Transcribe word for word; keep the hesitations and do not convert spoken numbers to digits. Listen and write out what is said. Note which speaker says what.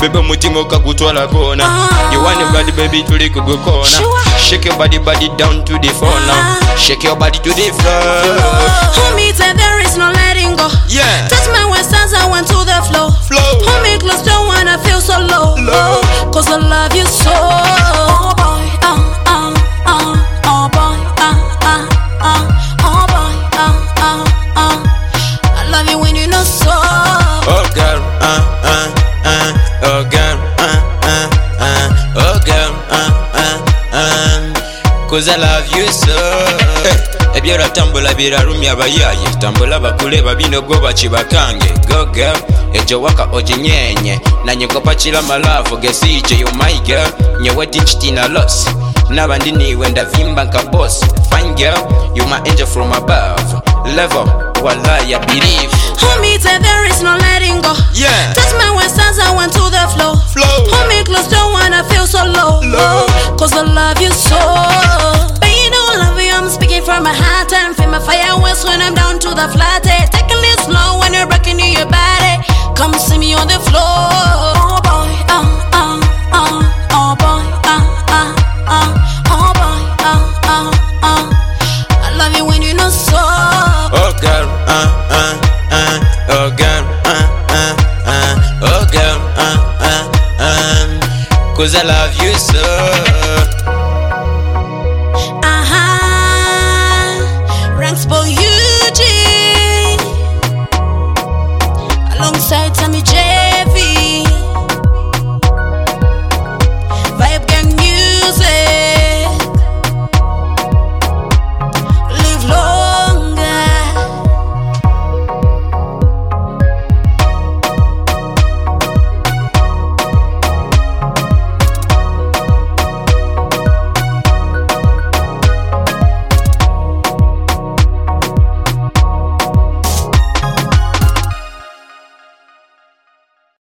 Speaker 1: Baby mutima kakutwala kona.
Speaker 2: uh,
Speaker 1: You want your body baby tuli kugukona.
Speaker 2: Sure.
Speaker 1: Shake your body body down to the floor now. Shake your body to the floor.
Speaker 2: Hold me tight, there is no letting go.
Speaker 1: Yeah.
Speaker 2: Touch my waist as I went to the floor.
Speaker 1: Flow.
Speaker 2: Hold me close, don't wanna feel so low.
Speaker 1: Low.
Speaker 2: Cause I love you so. Oh boy, uh, uh, uh, oh boy, uh, uh, uh, oh boy, uh, uh, uh. I love you when you know so.
Speaker 1: Oh girl, uh, uh, uh, oh girl, uh, uh, uh, oh girl, uh, uh, uh, cause I love you so. Hey. Ebyera tambula birarumya abayaye tambula bakule babino go bakibakange go girl ejo waka ojinyenye na nyekopa chila malavu gesije you my girl nyewe dinchitina loss nabandi niwe ndavimba nka boss fine girl you my angel from above level wallahi I believe.
Speaker 2: Hold me tight, there is no letting go.
Speaker 1: Yeah.
Speaker 2: Touch my waist as I went to the floor.
Speaker 1: Flow.
Speaker 2: Hold me close, don't wanna feel so low.
Speaker 1: Low.
Speaker 2: Cause I love you so. But you don't love you, I'm speaking from my heart. And feel my fire west when I'm down to the flat. Taking it slow when you're rocking in your body. Come see me on the floor. Oh boy, uh, uh, uh, oh boy, uh, uh, uh, oh boy, uh, uh, uh. I love you when you know so.
Speaker 1: Oh girl, uh, uh, uh, oh girl, uh, uh, uh, oh girl, uh, uh, uh, cause I love you so.